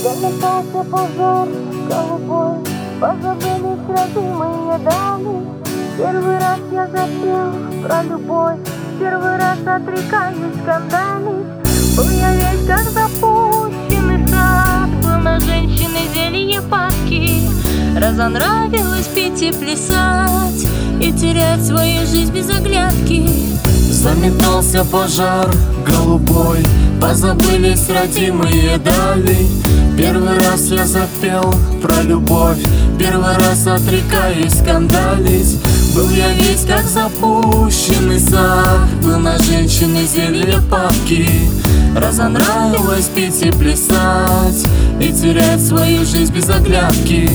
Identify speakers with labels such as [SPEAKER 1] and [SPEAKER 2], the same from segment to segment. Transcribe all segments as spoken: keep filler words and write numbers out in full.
[SPEAKER 1] Заметался пожар голубой, позабылись родимые дали. Первый раз я запел про любовь, первый раз отрекаюсь скандалить. Был я весь как запущенный сад, был на женщины зелье падки. Разонравилось пить и плясать, и терять свою жизнь без оглядки.
[SPEAKER 2] Заметался пожар голубой, позабылись родимые дали. Первый раз я запел про любовь, первый раз отрекаюсь скандалить. Был я весь как запущенный сад, был на женщины зелье папки. Разонравилось пить и плясать, и терять свою жизнь без оглядки.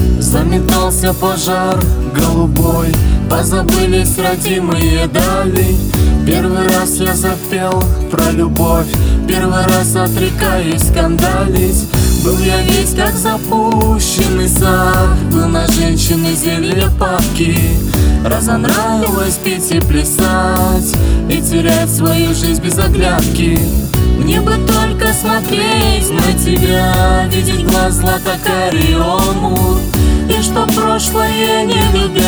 [SPEAKER 2] Заметался пожар голубой, позабылись родимые дали. Первый раз я запел про любовь, первый раз отрекаюсь скандалить. Был я весь как запущенный сад, был на женщины зелье папки. Разонравилось пить и плясать, и терять свою жизнь без оглядки. Мне бы только смотреть на тебя, видеть глаз злато-карий омут, и что прошлое не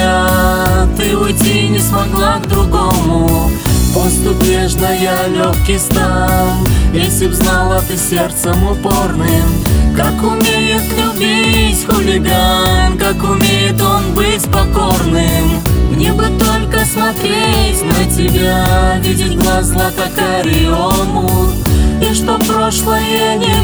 [SPEAKER 2] любя, ты уйти не смогла к другому. Поступь нежно, я легкий стан, если б знала ты сердцем упорным, как умеет любить хулиган, как умеет он быть покорным. Мне бы только смотреть на тебя, видеть глаз злато-карий омут, и что прошлое не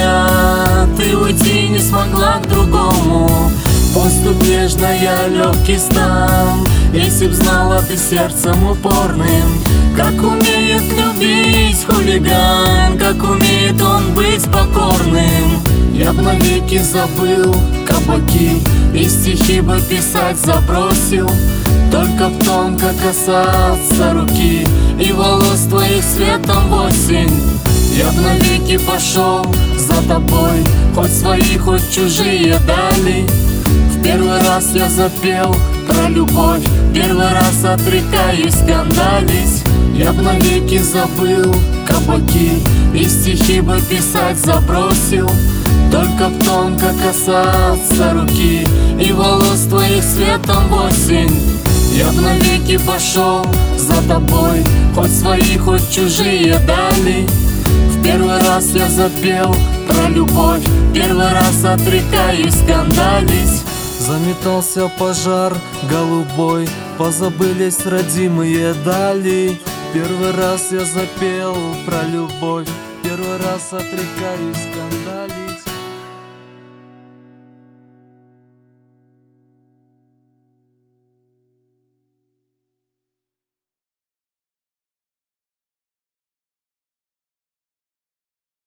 [SPEAKER 2] любя, ты уйти не смогла к другому. Поступь нежно, я легкий стан, если б знала ты сердцем упорным, как умеет любить хулиган, как умеет он быть покорным. Я б навеки забыл кабаки, и стихи бы писать забросил, только б тонко касаться руки и волос твоих светом в осень. Я б навеки пошел за тобой, хоть свои, хоть чужие дали. В первый раз я запел про любовь, первый раз отрекаюсь скандалить. Я б навеки забыл кабаки, и стихи бы писать забросил, только б тонко касаться руки и волос твоих светом в осень. Я б навеки пошел за тобой, хоть свои, хоть чужие дали. В первый раз я запел про любовь, первый раз отрекаюсь скандалить.
[SPEAKER 3] Заметался пожар голубой, позабылись родимые дали. Первый раз я запел про любовь, первый раз отрекаюсь скандалить.